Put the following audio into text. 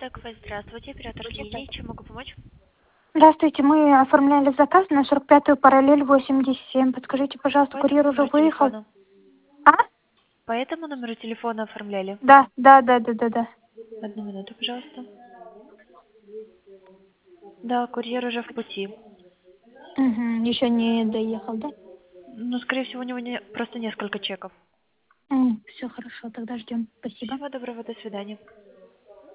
ТКВ, здравствуйте, оператор линии, чем могу помочь? Здравствуйте, мы оформляли заказ на 45-ю параллель 87. Подскажите, пожалуйста, По этому курьер уже номеру выехал? телефона? А? По этому номеру телефона оформляли? Да. Одну минуту, пожалуйста. Да, курьер уже в пути. Угу, еще не доехал, да? Ну, скорее всего, у него просто несколько чеков. Все хорошо, тогда ждем. Спасибо. Всего доброго, до свидания.